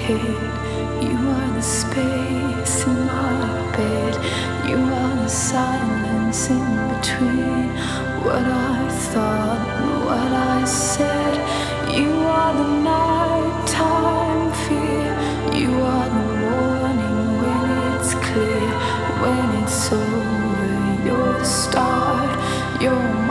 head. You are the space in my bed. You are the silence in between what I thought and what I said. You are the nighttime fear. You are the morning when it's clear. When it's over, you're the start. You're